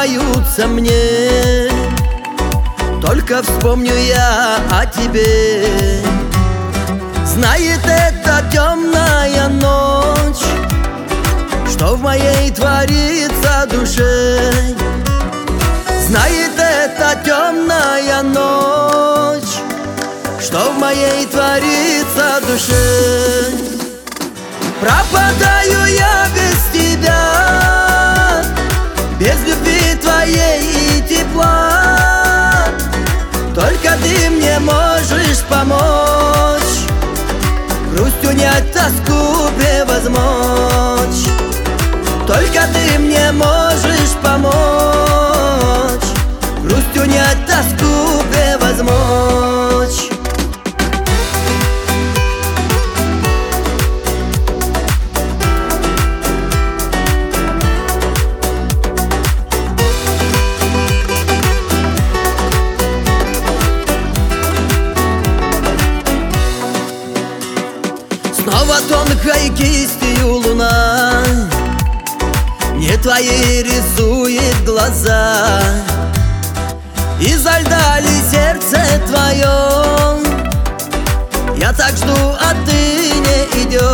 улыбаются мне. Только вспомню я о тебе. Знает эта темная ночь, что в моей творится душе. Знает эта темная ночь, что в моей творится душе. Пропадаю я без тебя, без любви твоей и тепла. Только ты мне можешь помочь, грусть унять, тоску превозмочь. Только ты мне можешь помочь, грусть унять, тоску превозмочь. Снова тонкой кистью луна мне твои рисует глаза. Изо льда ли сердце твое? Я так жду, а ты не идешь.